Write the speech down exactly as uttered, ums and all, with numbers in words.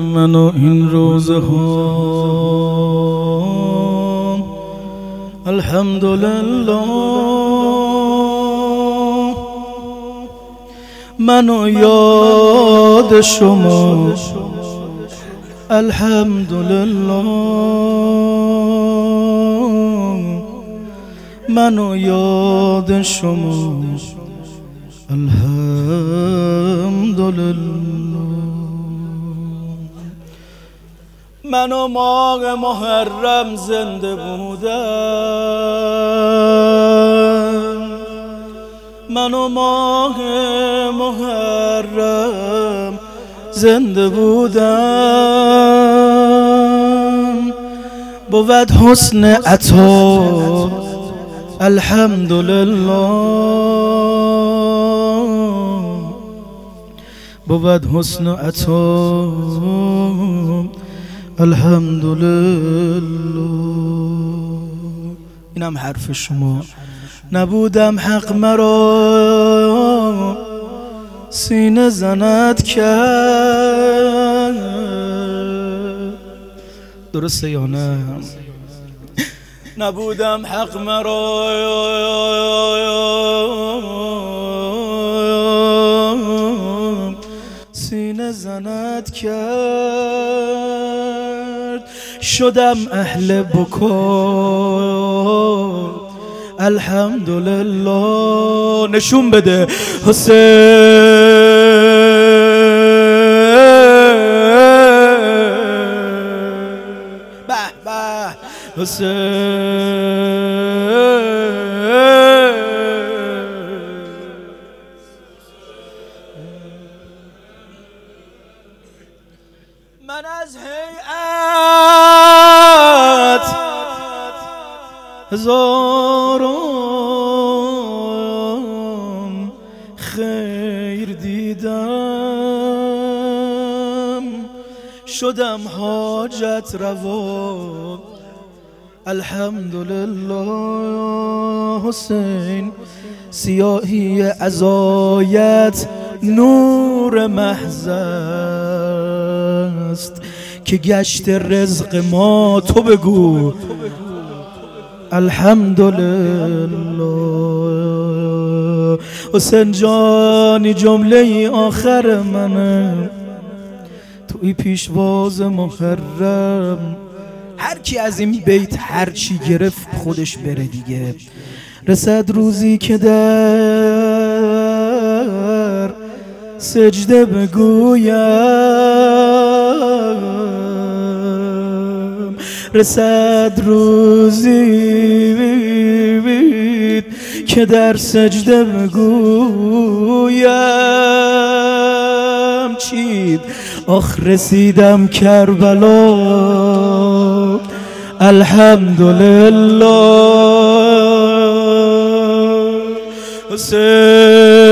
من و این روزه ها الحمدلله من و یاد شما الحمدلله من و یاد شما الحمدلله من و ماه محرم زنده بودم من و ماه محرم زنده بودم بود حسن عطا الحمدلله بود حسن عطا الحمدلله. اینم حرف شما. نبودم حق مرا سینه زند کرد. درسته یا نه؟ نبودم حق مرا سینه زند کرد. شدم اهل بکا الحمدلله. نشون بده حسین به به حسین من از هیئت هزاران خیر دیدم شدم حاجت روا الحمدلله. حسین سیاهی عزایت نور محض است که گشت رزق ما. تو بگو الحمدلله. حسین جانی جمله آخر منه توی پیشواز محرم. هر کی از این بیت هر چی گرفت خودش بره دیگه. رسد روزی که در سجده بگویم. رسد روزی که در سجده بگویم. چید آخ رسیدم کربلا الحمدلله. حسین